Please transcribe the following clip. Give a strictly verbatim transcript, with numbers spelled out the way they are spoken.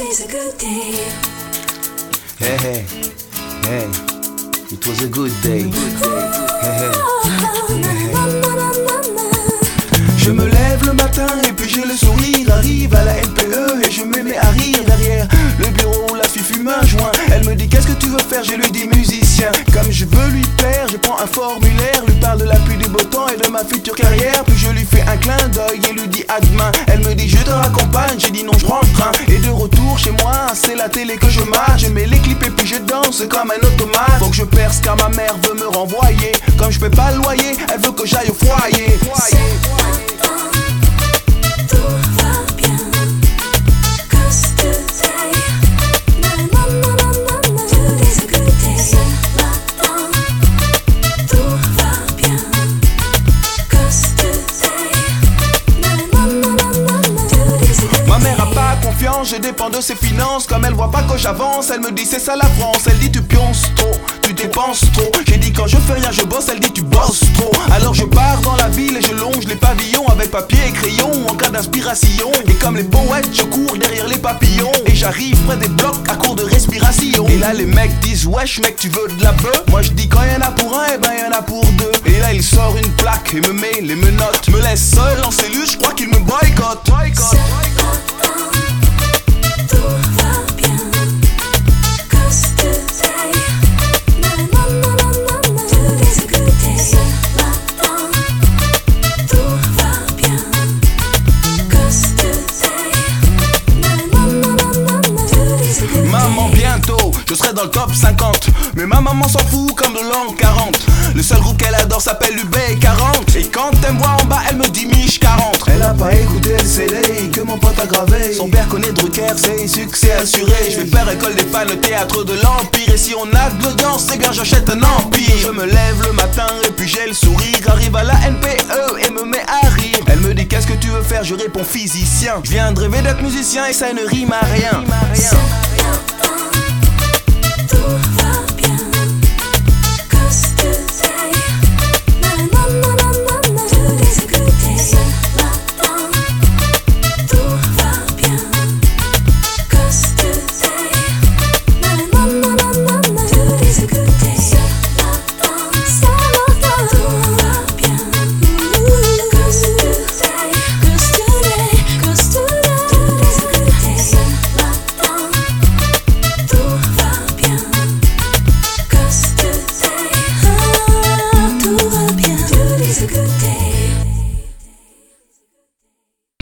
Today's a good day. Hey, hey, hey, it was a good day. Hey, hey, hey, hey. Je me lève le matin et puis j'ai le sourire. Arrive à la N P E et je me mets à rire. Derrière le bureau, la fille fume un joint. Elle me dit qu'est-ce que tu veux faire, je lui dis musicien. Comme je veux lui plaire, je prends un formulaire, lui parle de la pluie du beau temps et de ma future carrière. Puis je lui fais un clin d'œil et lui dis à demain. Elle me dit je te raccompagne, j'ai dit non je prends le train. Et de retour chez moi, c'est la télé que je mate. Je mets les clips et puis je danse comme un automate. Faut que je perce car ma mère veut me renvoyer. Comme je paie pas le loyer, elle veut que j'aille au foyer. Je dépends de ses finances, comme elle voit pas que j'avance. Elle me dit c'est ça la France, elle dit tu pionces trop, tu dépenses trop. J'ai dit quand je fais rien je bosse, elle dit tu bosses trop. Alors je pars dans la ville et je longe les pavillons avec papier et crayon en cas d'inspiration. Et comme les poètes je cours derrière les papillons et j'arrive près des blocs à court de respiration. Et là les mecs disent wesh mec tu veux de la bœuf. Moi je dis quand y'en a pour un et ben y'en a pour deux. Et là il sort une plaque et me met les menottes. Me laisse seul en cellule, je crois qu'il me boycotte. Boycott. Tout va bien, cause today, na na na na na na, today's a good day. Ce matin, tout va bien, cause today, na na na na na na, today's a good day. Maman bientôt, je serai dans le top cinquante. Mais ma maman s'en fout comme de l'an quarante. Le seul groupe qu'elle adore s'appelle U B quarante. Et quand elle me voit en bas, elle me dit Mich quarante. Elle a pas écouté le C D que mon pote a gravé. Son père connaît Drucker, c'est succès assuré. Je vais faire école des fans, le théâtre de l'Empire. Et si on a de l'audience, c'est bien j'achète un empire. Je me lève le matin et puis j'ai le sourire. Arrive à la N P E et me met à rire. Elle me dit qu'est-ce que tu veux faire, je réponds physicien. Je viens de rêver d'être musicien et ça ne rime à rien. Ce matin,